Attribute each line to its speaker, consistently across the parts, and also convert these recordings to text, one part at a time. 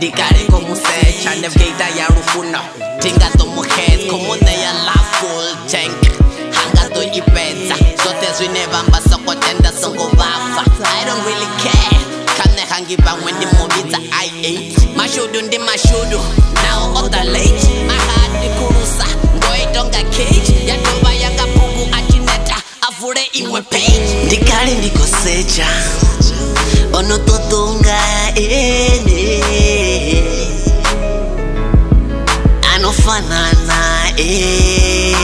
Speaker 1: Ndikali kumusecha Navigata ya rufuno Tinga to muhead Kumune ya la full tank Hanga to ipeza Zote zwinevamba soko tenda songo vava I don't really care Kane hangi bangwe ndi movita I ain't Mashudu ndi mashudu Now all the late My heart ni kurusa Ngoitonga cage Yatoba yanga puku achineta Afure imwe page Ndikali ndikosecha Ono totonga ene Anofanana ene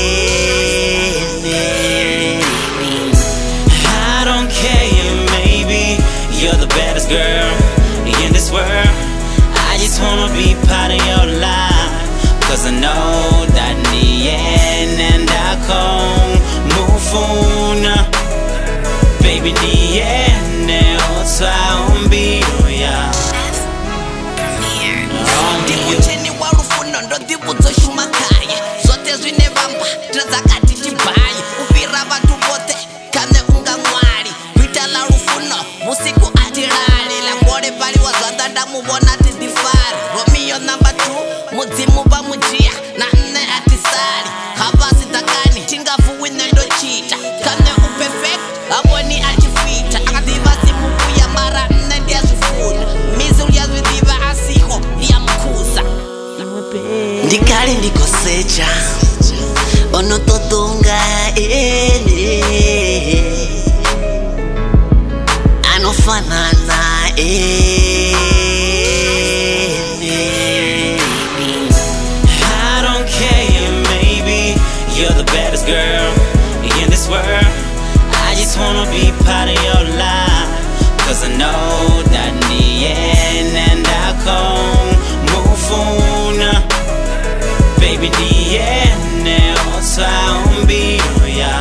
Speaker 2: I don't care, maybe you're the baddest girl in this world. I just wanna be part of your life, cause I know that in the end and I come move on. Baby, in the end, so I won't be ya.
Speaker 1: Ndikucheni warufuno ndo ndibudzo shumakaye Zote zwinevamba trazakati chibayi Upira vatu vote kane unga mwari Vita la rufuno musiku atirali Langore pali wazwanda ndamubona tidifari Romeo number 2 mudzimu pa mujia Na nne atisari Havasi takani chingafu wine ndo chita Kane upefect aboni achifita Akadivasi mukuya mara nne ndia zufuna Mizu ya zvidiva asiho ya mkuza Ndikali ndikosecha Ono totonga ene Anofanana ene
Speaker 2: I don't care, maybe you're the baddest girl in this world. I just wanna be part of your life, cause I know that in the end and I come move on. Baby, in the end, so I won't be ya.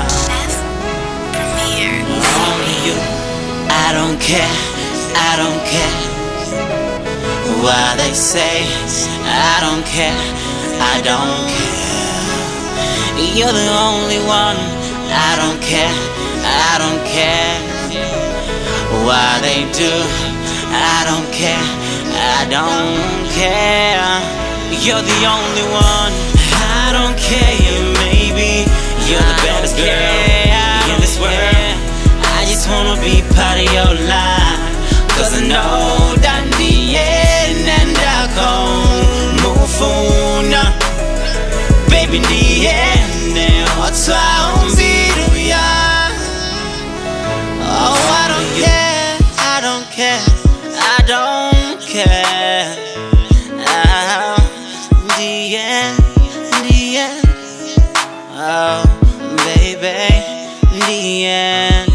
Speaker 2: Only you. I don't care, I don't care what they say. I don't care, I don't care. You're the only one. I don't care, I don't care what they do. I don't care, I don't care. You're the only one. I don't care, maybe you're the baddest girl in this world. I just wanna be part of your life, cause I know that in the end and I come move on. Baby, in the end, what's wrong with you? Oh, I don't care, I don't care, I don't care. The end, oh, baby, the end.